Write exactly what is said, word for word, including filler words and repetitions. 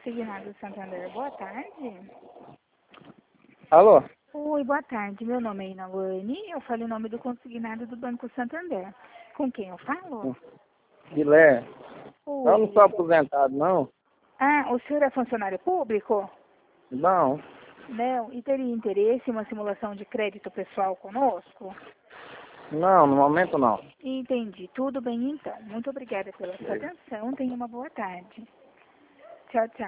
Consignado Santander, boa tarde. Alô? Oi, boa tarde. Meu nome é Inawane. Eu falo em nome do consignado do Banco Santander. Com quem eu falo? Guilherme. Oi. Eu não sou aposentado, não? Ah, o senhor é funcionário público? Não. Não. E teria interesse em uma simulação de crédito pessoal conosco? Não, no momento não. Entendi. Tudo bem então. Muito obrigada pela sua atenção. Tenha uma boa tarde. Tchau, tchau.